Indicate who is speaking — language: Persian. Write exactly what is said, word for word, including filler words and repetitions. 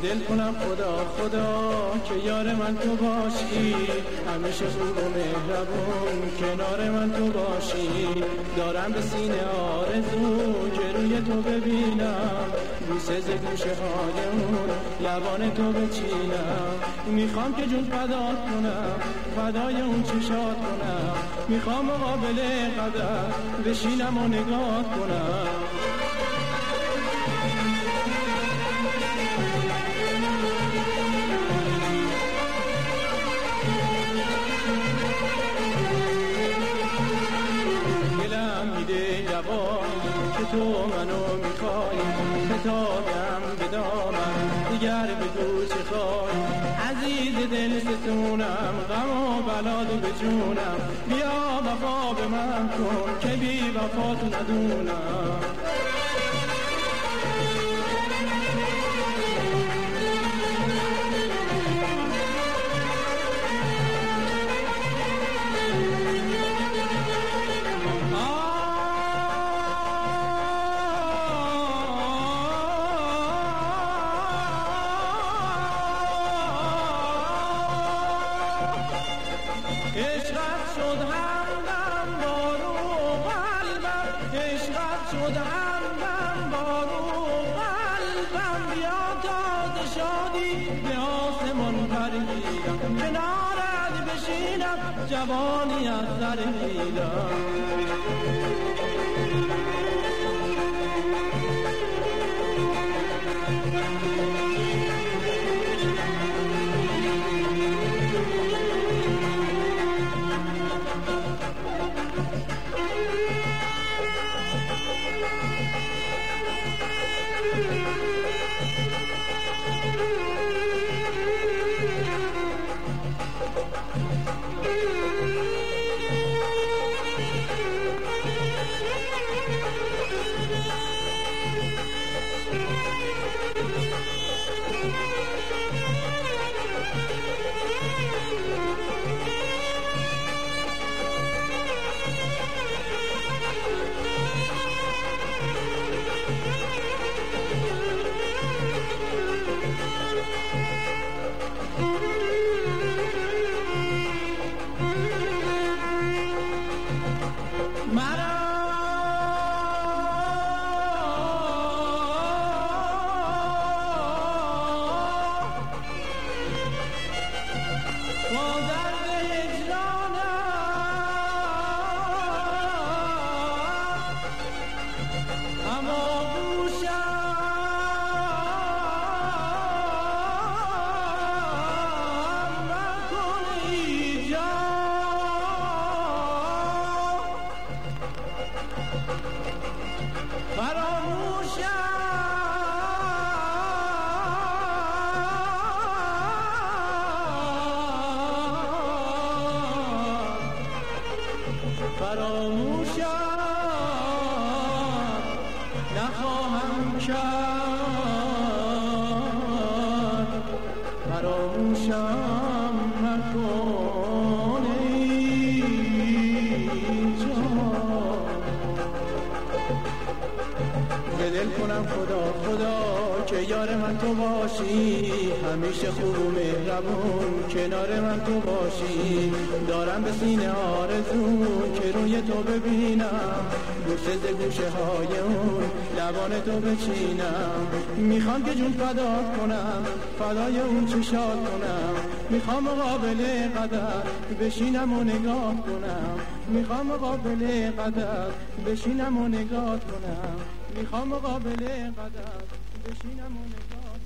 Speaker 1: دل کنم خدا خدا که یار من تو باشی، همیشه خوب و مهربون کنار من تو باشی. دارم به سینه آرزو که روی تو ببینم، بوسه ز گوشه های اون لبان تو بچینم. میخوام که جون فدات کنم، فدای اون چشات کنم. میخوام مقابل قدر بشینم و نگاه کنم. دلم میده جواب که تو منو میخوای، فتادم به دامن دیگر بگو چه خواهی. عزیز دل ستونم غم و بلاد به جونم، بیا وفا به من کن که بی وفات ندونم. عشقت شد همدم بارو قلبم، عشقت شد همدم بارو قلبم. بیا تازه شادی به آسمان پرگیرم، کنارت بشینم جوانی از سر گیرم. فراموشم نخواهم کرد، فراموشم مکن ای جان. دل کنم خدا خدا که یار من تو باشی، همیشه خوب و مهربون کنار من تو باشی. دارم به سینه آرزو که روی تو ببینم، بوسه ز گوشه های اون لبان تو بچینم. میخوام که جون فدات کنم، فدای اون چشات کنم. میخوام مقابل قدر بشینم و نگاه کنم. میخوام مقابل قدر بشینم و نگاه کنم. میخوام مقابل قدر بشینم و نگاه